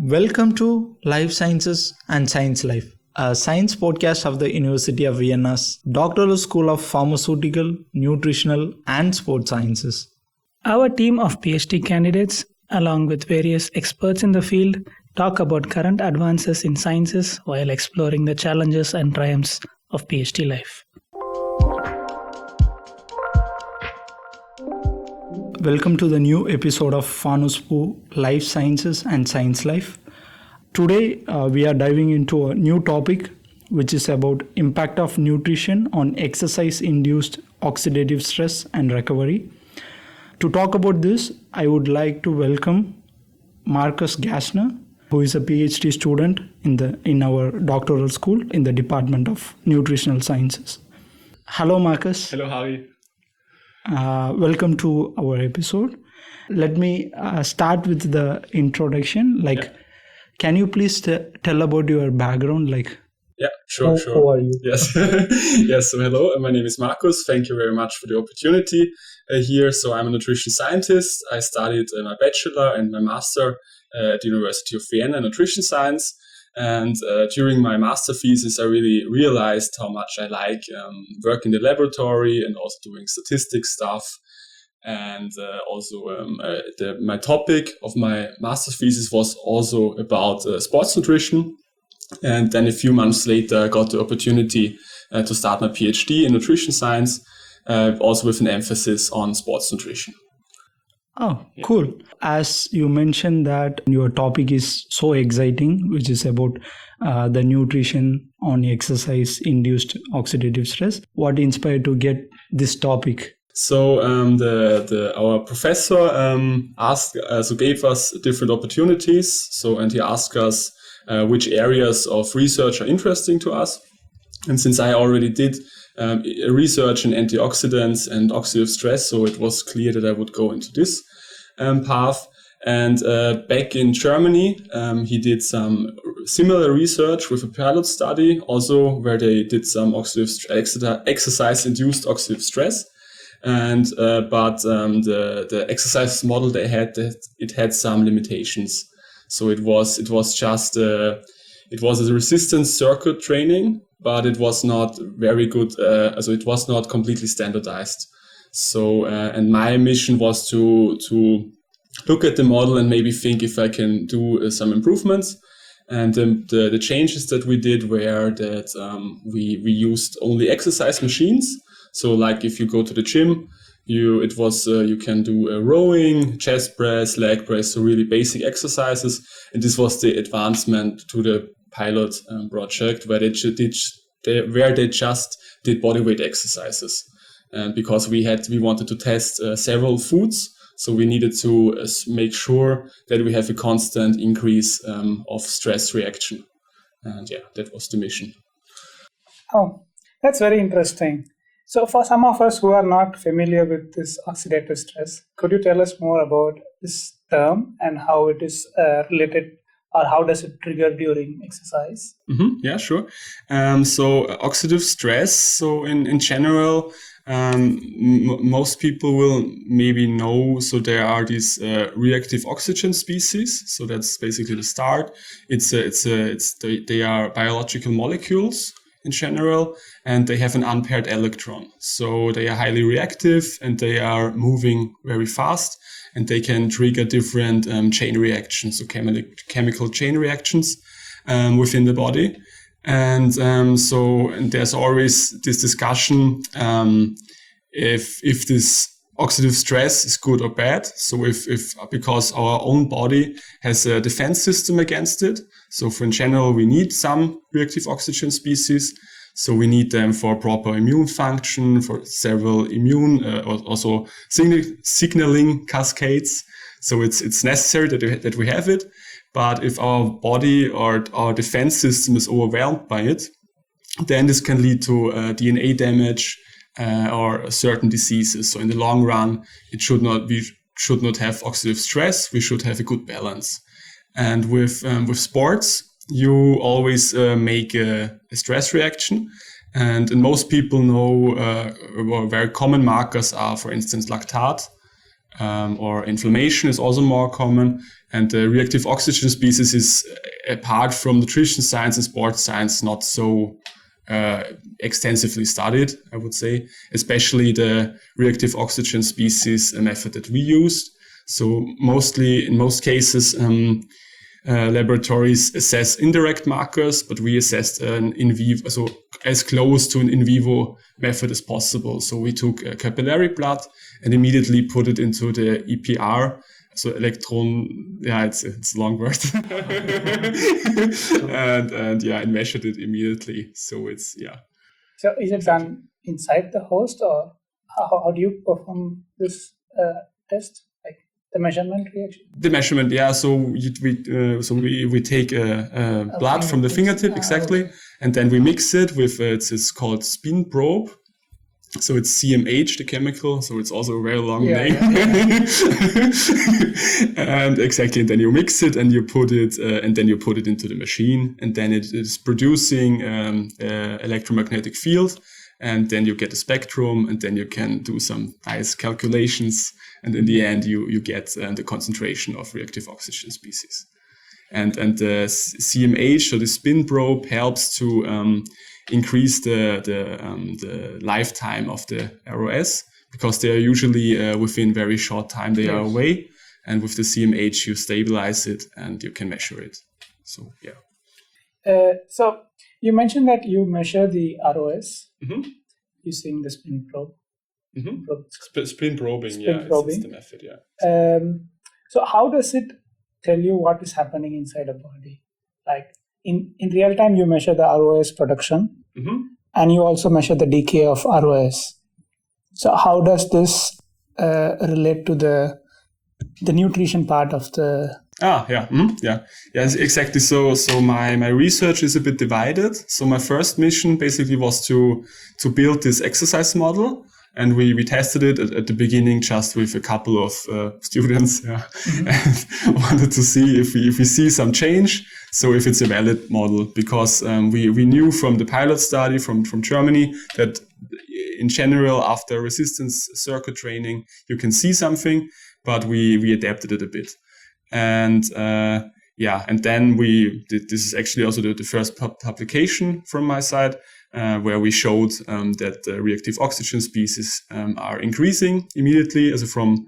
Welcome to Life Sciences and Science Life, a science podcast of the University of Vienna's Doctoral School of Pharmaceutical, Nutritional and Sports Sciences. Our team of PhD candidates, along with various experts in the field, talk about current advances in sciences while exploring the challenges and triumphs of PhD life. Welcome to the new episode of FANUSPU Life Sciences and Science Life. Today we are diving into a new topic which is about impact of nutrition on exercise-induced oxidative stress and recovery. To talk about this, I would like to welcome Marcus Gassner, who is a PhD student in our doctoral school in the Department of Nutritional Sciences. Hello, Marcus. Hello, Harry. Welcome to our episode. Let me start with the introduction. Can you please tell about your background? Sure. Who are you? Yes. Yes. So hello, my name is Marcus. Thank you very much for the opportunity here. So I'm a nutrition scientist. I studied my bachelor and my master at the University of Vienna in nutrition science. And during my master thesis, I really realized how much I like work in the laboratory and also doing statistics stuff. And my topic of my master thesis was also about sports nutrition. And then a few months later, I got the opportunity to start my PhD in nutrition science, also with an emphasis on sports nutrition. Oh, cool. As you mentioned that your topic is so exciting, which is about the nutrition on exercise-induced oxidative stress. What inspired to get this topic? So our professor gave us different opportunities. And he asked us which areas of research are interesting to us. And since I already did research in antioxidants and oxidative stress, so it was clear that I would go into this path. And back in Germany, he did some similar research with a pilot study, also where they did some exercise-induced oxidative stress. And the exercise model they had, it had some limitations. So it was a resistance circuit training, but it was not very good. It was not completely standardized. So and my mission was to look at the model and maybe think if I can do some improvements. And the changes that we did were that we used only exercise machines. So like if you go to the gym, you can do rowing, chest press, leg press, so really basic exercises. And this was the advancement to the pilot project where they just did bodyweight exercises. And because we wanted to test several foods, so we needed to make sure that we have a constant increase of stress reaction. And that was the mission. Oh, that's very interesting. So for some of us who are not familiar with this oxidative stress, could you tell us more about this term and how it is related, or how does it trigger during exercise? Mm-hmm. Yeah, sure. So oxidative stress, so in general, most people will maybe know, so there are these reactive oxygen species. So that's basically the start. They are biological molecules in general, and they have an unpaired electron. So they are highly reactive and they are moving very fast, and they can trigger different chain reactions, so chemical chain reactions within the body. And there's always this discussion if this oxidative stress is good or bad. So because our own body has a defense system against it. So in general, we need some reactive oxygen species. So we need them for proper immune function, for several immune, also signaling cascades. So it's necessary that we have it. But if our body or our defense system is overwhelmed by it, then this can lead to DNA damage or certain diseases. So in the long run, we should not have oxidative stress. We should have a good balance. And with sports, you always make a stress reaction. And most people know very common markers are, for instance, lactate or inflammation is also more common. And the reactive oxygen species is, apart from nutrition science and sports science, not so extensively studied, I would say, especially the reactive oxygen species method that we used. So mostly, in most cases, laboratories assess indirect markers, but we assessed an in vivo, so as close to an in vivo method as possible. So we took capillary blood and immediately put it into the EPR, so electron, it's a long word, and measured it immediately. So So is it done inside the host, or how do you perform this test? Like the measurement reaction? The measurement, So we take blood from the fingertip, exactly, okay. and then we mix it with it's called spin probe. So it's CMH, the chemical. So it's also a very long name. And exactly, and then you mix it and you put it, into the machine, and then it is producing electromagnetic field, and then you get a spectrum, and then you can do some nice calculations, and in the end you get the concentration of reactive oxygen species. And the CMH, so the spin probe, helps to increase the lifetime of the ROS, because they are usually within very short time they are away, and with the CMH you stabilize it and you can measure it. So so you mentioned that you measure the ROS using the spin probe. Spin probing, Spin probing. It's the method, So how does it tell you what is happening inside a body? Like in real time, you measure the ROS production, and you also measure the decay of ROS. So how does this relate to the nutrition part of the? Yes, exactly. So my research is a bit divided. So my first mission basically was to build this exercise model. And we tested it at the beginning just with a couple of students, and wanted to see if we see some change. So if it's a valid model, because we knew from the pilot study from Germany that in general after resistance circuit training you can see something, but we adapted it a bit. And and then this is actually also the first publication from my side, where we showed that the reactive oxygen species are increasing immediately, from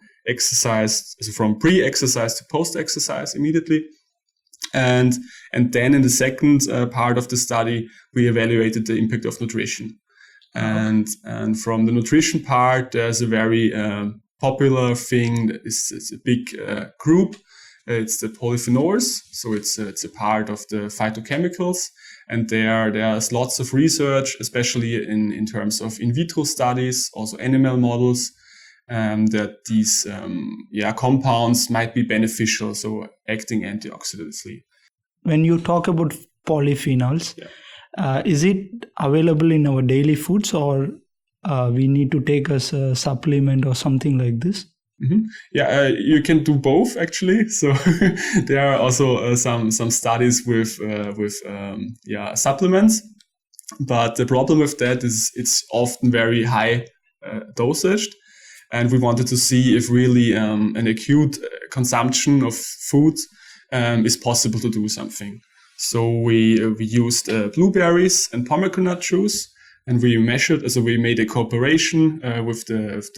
pre-exercise to post-exercise immediately. And then in the second part of the study, we evaluated the impact of nutrition. And from the nutrition part, there's a very popular thing. It's a big group. It's the polyphenols. So it's a part of the phytochemicals. And there's lots of research, especially in terms of in vitro studies, also animal models, that these compounds might be beneficial, so acting antioxidantly. When you talk about polyphenols, is it available in our daily foods, or we need to take as a supplement or something like this? You can do both actually. So there are also some studies with supplements, but the problem with that is it's often very high dosage, and we wanted to see if really an acute consumption of food is possible to do something. So we used blueberries and pomegranate juice. And we measured, so we made a cooperation with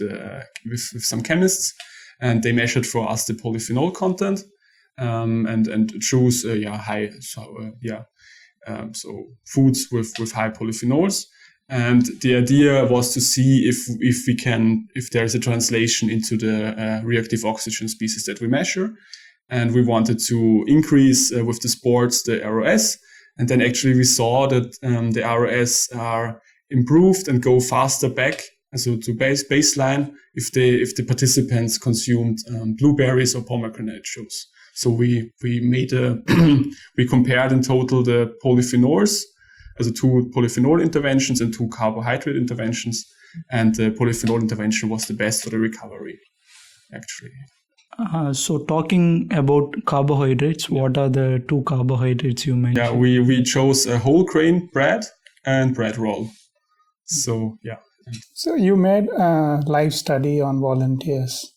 some chemists, and they measured for us the polyphenol content, and choose high, so foods with high polyphenols. And the idea was to see if there's a translation into the reactive oxygen species that we measure, and we wanted to increase with the sports the ROS, and then actually we saw that the ROS are improved and go faster back, so to baseline, if the participants consumed blueberries or pomegranate juice. So we made we compared in total the polyphenols, also 2 polyphenol interventions and 2 carbohydrate interventions, and the polyphenol intervention was the best for the recovery, actually. So talking about carbohydrates, what are the 2 carbohydrates you mentioned? We chose a whole grain bread and bread roll. So So you made a live study on volunteers,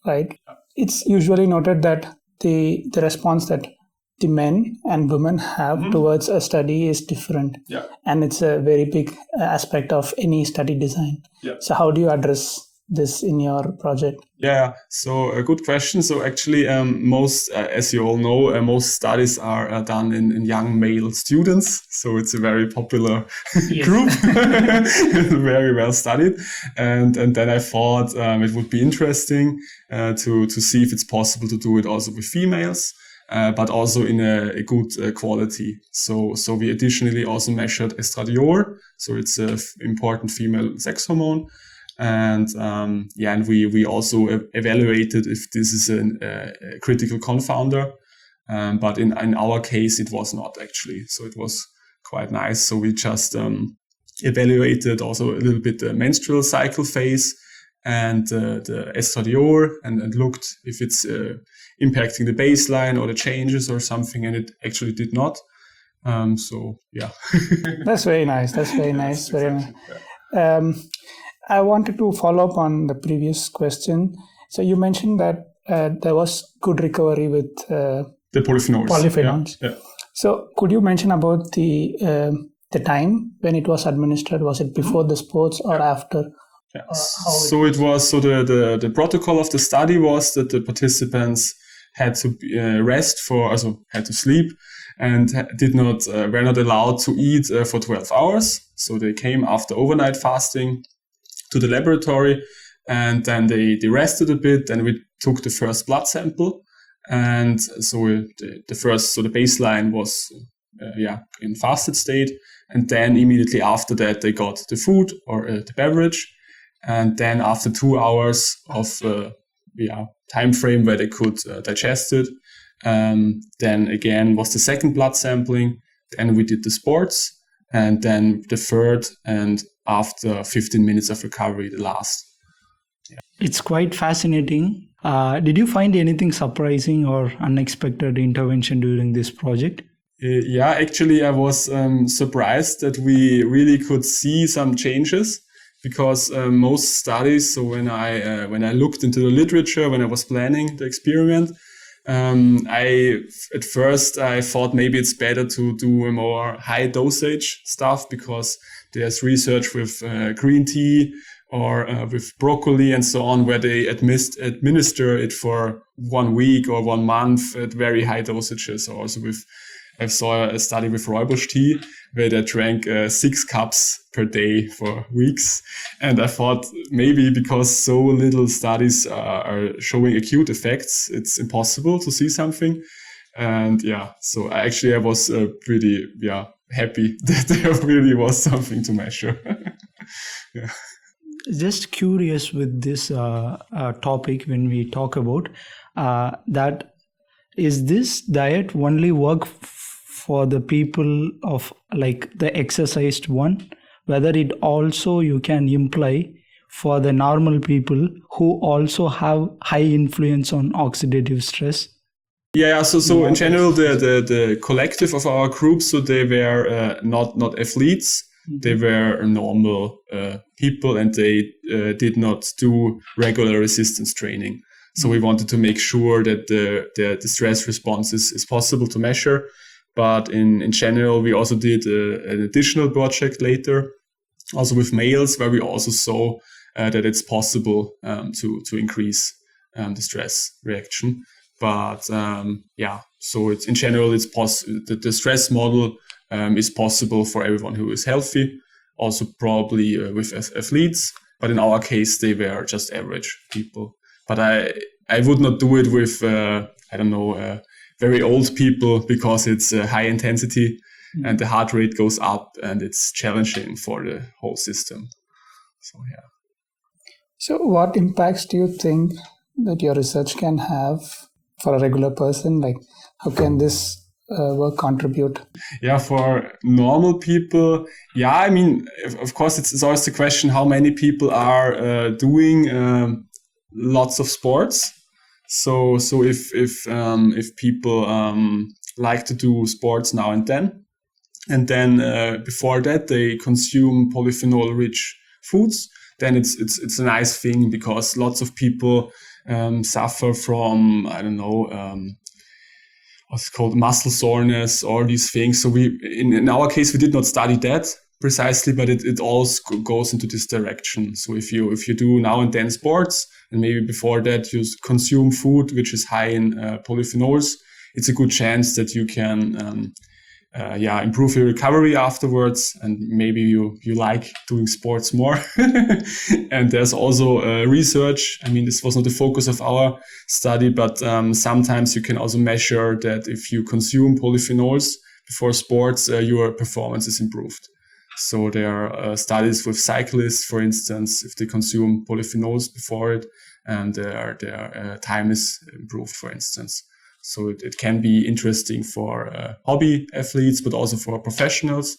right? It's usually noted that the response that the men and women have towards a study is different. Yeah. And it's a very big aspect of any study design. Yeah. So how do you address this in your project? Yeah, so a good question. So actually, most, as you all know, most studies are done in young male students. So it's a very popular group, very well studied. And then I thought it would be interesting to see if it's possible to do it also with females. But also in a good quality. So we additionally also measured estradiol. So it's an important female sex hormone. And and we also evaluated if this is a critical confounder. But in our case, it was not actually. So it was quite nice. So we just evaluated also a little bit the menstrual cycle phase and the estradiol and looked if it's impacting the baseline or the changes or something, and it actually did not. So yeah. That's very nice. That's very nice. Very nice. I wanted to follow up on the previous question. So you mentioned that there was good recovery with the polyphenols. Yeah. So could you mention about the time when it was administered? Was it before the sports or after? Yeah. The protocol of the study was that the participants had to had to sleep and were not allowed to eat for 12 hours. So they came after overnight fasting to the laboratory, and then they rested a bit, and we took the first blood sample. And so the baseline was in fasted state, and then immediately after that they got the food or the beverage, and then after 2 hours of time frame where they could digest it, then again was the second blood sampling, then we did the sports, and then the third, and after 15 minutes of recovery, the last. Yeah. It's quite fascinating. Did you find anything surprising or unexpected intervention during this project? Actually, I was surprised that we really could see some changes, because most studies. So when I looked into the literature, when I was planning the experiment, at first I thought maybe it's better to do a more high dosage stuff, because there's research with green tea or with broccoli and so on, where they administer it for 1 week or 1 month at very high dosages. Also I saw a study with rooibos tea where they drank 6 cups per day for weeks. And I thought maybe because so little studies are showing acute effects, it's impossible to see something. And so I was pretty happy that there really was something to measure. Yeah. Just curious with this topic, when we talk about that, is this diet only work for the people of like the exercised one, whether it also you can imply for the normal people who also have high influence on oxidative stress? Yeah, so in general, the collective of our group, so they were not athletes, they were normal people, and they did not do regular resistance training. So we wanted to make sure that the stress response is possible to measure. But in general, we also did an additional project later, also with males, where we also saw that it's possible to increase the stress reaction. But so it's in general, it's possible. The stress model is possible for everyone who is healthy, also probably with athletes. But in our case, they were just average people. But I would not do it with very old people, because it's high intensity and the heart rate goes up, and it's challenging for the whole system. So yeah. So what impacts do you think that your research can have for a regular person? Like, how can this work contribute? Yeah, for normal people, I mean, of course, it's always the question how many people are doing lots of sports. So if people like to do sports now and then before that they consume polyphenol-rich foods, then it's a nice thing, because lots of people suffer from, I don't know, what's called muscle soreness or these things. So in our case, we did not study that precisely, but it all goes into this direction. So if you do now and then sports, and maybe before that you consume food which is high in polyphenols, it's a good chance that you can improve your recovery afterwards, and maybe you like doing sports more. And there's also research. I mean, this was not the focus of our study, but sometimes you can also measure that if you consume polyphenols before sports, your performance is improved. So there are studies with cyclists, for instance, if they consume polyphenols before it, and their time is improved, for instance. So it can be interesting for hobby athletes, but also for professionals.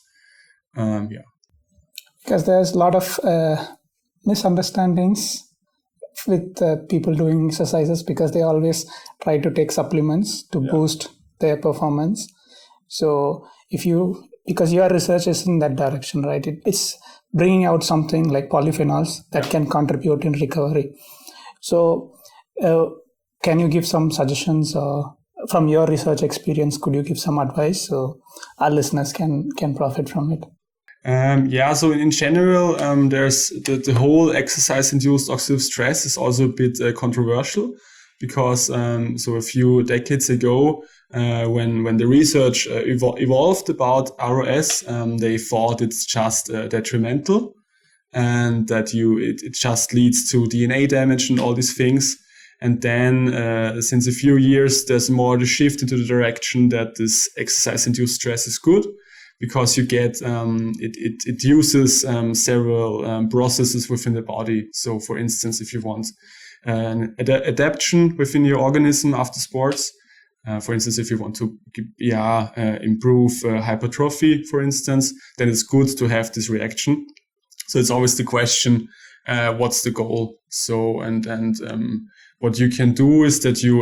Because there's a lot of misunderstandings with people doing exercises, because they always try to take supplements to boost their performance. So because your research is in that direction, right? It's bringing out something like polyphenols that can contribute in recovery. So can you give some suggestions from your research experience? Could you give some advice so our listeners can profit from it? So in general, there's the whole exercise-induced oxidative stress is also a bit controversial, because so a few decades ago, when the research evolved about ROS, they thought it's just detrimental, and that it just leads to DNA damage and all these things. And then since a few years, there's more the shift into the direction that this exercise-induced stress is good, because you get it uses several processes within the body. So, for instance, if you want an adaptation within your organism after sports, for instance, if you want to improve hypertrophy, for instance, then it's good to have this reaction. So it's always the question, what's the goal? So and what you can do is that you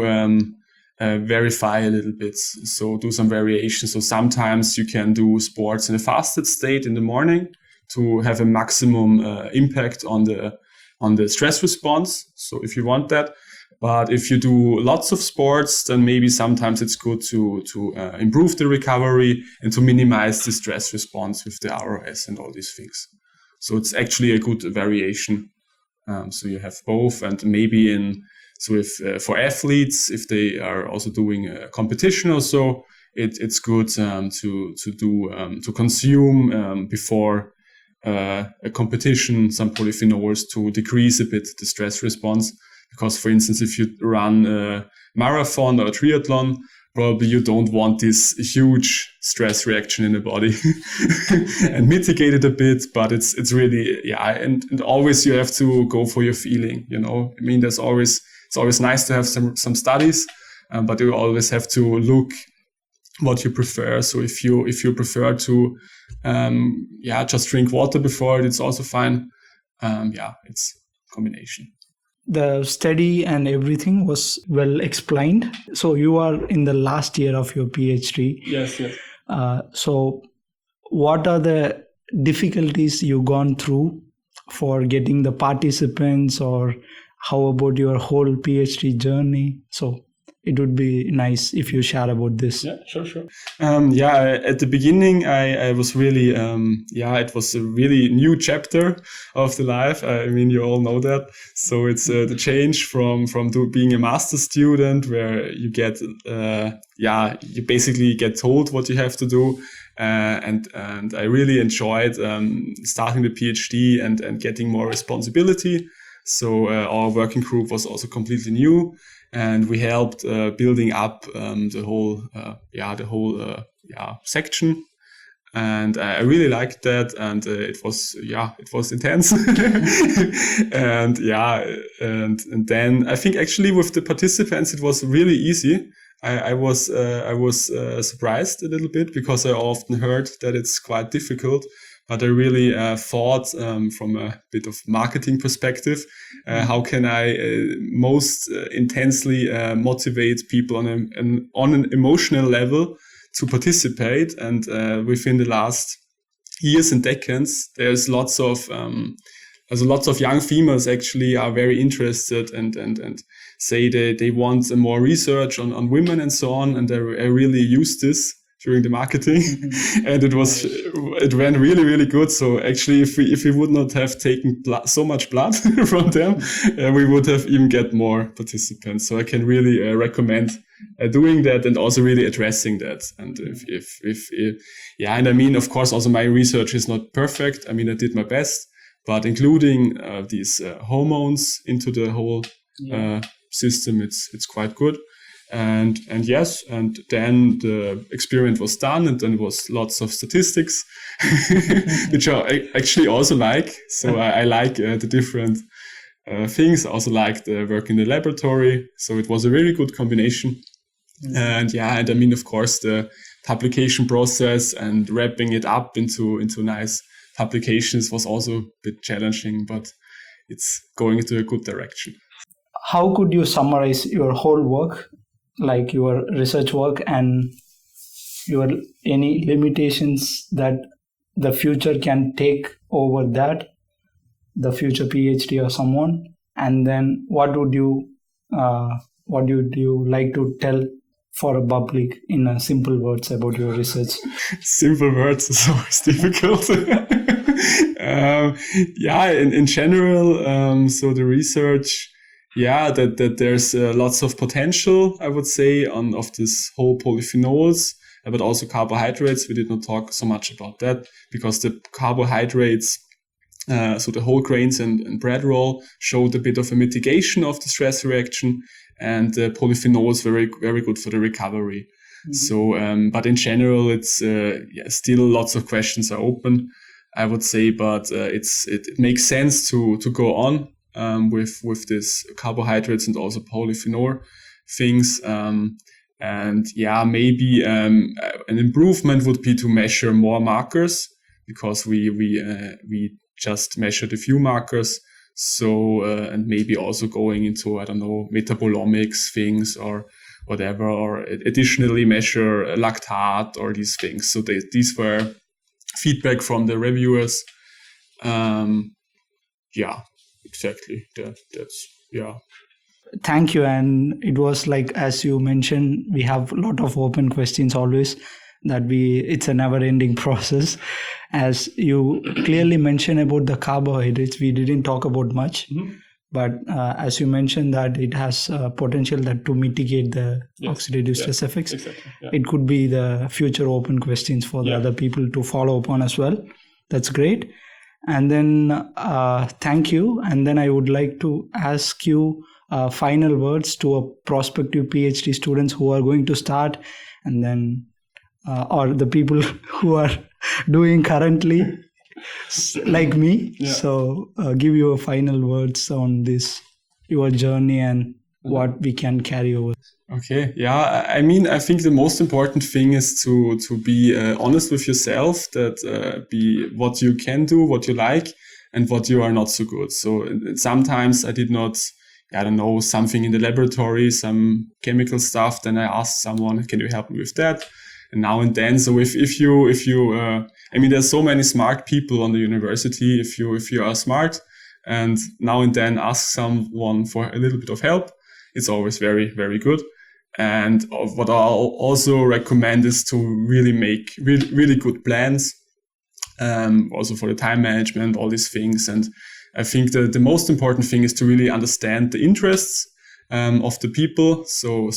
verify a little bit. So do some variation. So sometimes you can do sports in a fasted state in the morning to have a maximum impact on the stress response. So if you want that, but if you do lots of sports, then maybe sometimes it's good to improve the recovery and to minimize the stress response with the ROS and all these things. So it's actually a good variation. So you have both, and maybe for athletes, if they are also doing a competition or so, it's good to consume before a competition some polyphenols to decrease a bit the stress response. Because, for instance, if you run a marathon or a triathlon, probably you don't want this huge stress reaction in the body and mitigate it a bit. But it's really, and always you have to go for your feeling, I mean, it's always nice to have some studies, but you always have to look what you prefer. So if you prefer to, just drink water before it, it's also fine. It's a combination. The study and everything was well explained. So you are in the last year of your PhD. Yes. So what are the difficulties you've gone through for getting the participants, or how about your whole PhD journey? So it would be nice if you share about this. Yeah, sure. At the beginning, I was really, it was a really new chapter of the life. I mean, you all know that. So it's the change from being a master's student, where you get, you basically get told what you have to do. And I really enjoyed starting the PhD and getting more responsibility. So our working group was also completely new. And we helped building up the whole section, and I really liked that. And it was intense. and then I think actually with the participants it was really easy. I was surprised a little bit, because I often heard that it's quite difficult. But I really thought from a bit of marketing perspective, how can I most intensely motivate people on an emotional level to participate? And within the last years and decades, there's lots of as lots of young females actually are very interested and say they want more research on women and so on. And I really used this during the marketing and it went really, really good. So actually, if we would not have taken so much blood from them, we would have even get more participants. So I can really recommend doing that and also really addressing that. And and I mean, of course, also my research is not perfect. I mean, I did my best, but including these hormones into the whole system, it's quite good. And yes, and then the experiment was done, and then it was lots of statistics, which I actually also like. So I like the different things. I also like the work in the laboratory. So it was a really good combination. And I mean, of course, the publication process and wrapping it up into nice publications was also a bit challenging, but it's going into a good direction. How could you summarize your whole work, like your research work, and your any limitations that the future can take over that, the future PhD or someone? And then what would you like to tell for a public in simple words about your research? Simple words is always difficult. In general, so the research, that there's lots of potential, I would say, of this whole polyphenols, but also carbohydrates. We did not talk so much about that because the carbohydrates, so the whole grains and bread roll, showed a bit of a mitigation of the stress reaction, and the polyphenols very, very good for the recovery. Mm-hmm. So, but in general, it's still lots of questions are open, I would say, but it makes sense to go on with this carbohydrates and also polyphenol things. Maybe an improvement would be to measure more markers, because we just measured a few markers. So, and maybe also going into, I don't know, metabolomics things or whatever, or additionally measure lactate or these things. So these were feedback from the reviewers. Exactly. That's. Thank you. And it was like, as you mentioned, we have a lot of open questions always, it's a never ending process. As you clearly mentioned about the carbohydrates, we didn't talk about much, but as you mentioned that it has potential to mitigate the oxidative stress effects. Exactly, It could be the future open questions for the other people to follow up on as well. That's great. And then thank you. And then I would like to ask you final words to a prospective PhD students who are going to start, and then or the people who are doing currently, like me. So give your final words on this, your journey, and what we can carry over. Okay. Yeah. I mean, I think the most important thing is to be honest with yourself, that be what you can do, what you like, and what you are not so good. So sometimes I did not, I don't know, something in the laboratory, some chemical stuff. Then I asked someone, can you help me with that? And now and then. So if you, I mean, there's so many smart people on the university. If you are smart and now and then ask someone for a little bit of help, it's always very, very good. And what I'll also recommend is to really make really good plans, also for the time management, all these things. And I think the most important thing is to really understand the interests of the people. So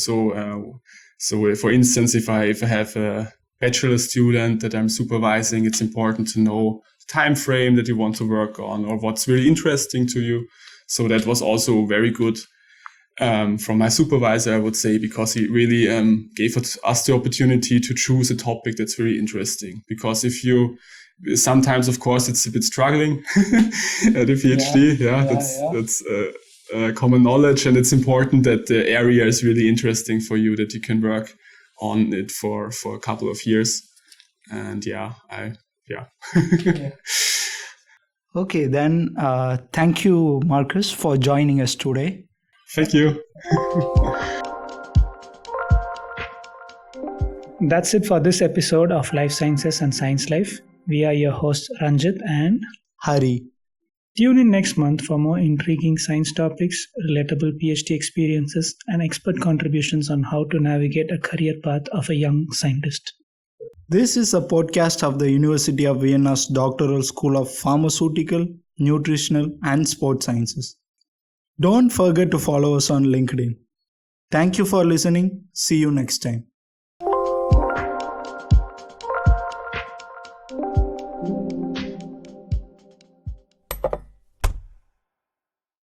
for instance, if I have a bachelor student that I'm supervising, it's important to know the time frame that you want to work on or what's really interesting to you. So that was also very good from my supervisor, I would say, because he really gave us the opportunity to choose a topic that's very interesting. Because sometimes, of course, it's a bit struggling at a PhD. That's common knowledge, and it's important that the area is really interesting for you, that you can work on it for a couple of years. And Okay, then thank you, Marcus, for joining us today. Thank you. That's it for this episode of Life Sciences and Science Life. We are your hosts, Ranjit and Hari. Tune in next month for more intriguing science topics, relatable PhD experiences, and expert contributions on how to navigate a career path of a young scientist. This is a podcast of the University of Vienna's Doctoral School of Pharmaceutical, Nutritional, and Sports Sciences. Don't forget to follow us on LinkedIn. Thank you for listening. See you next time.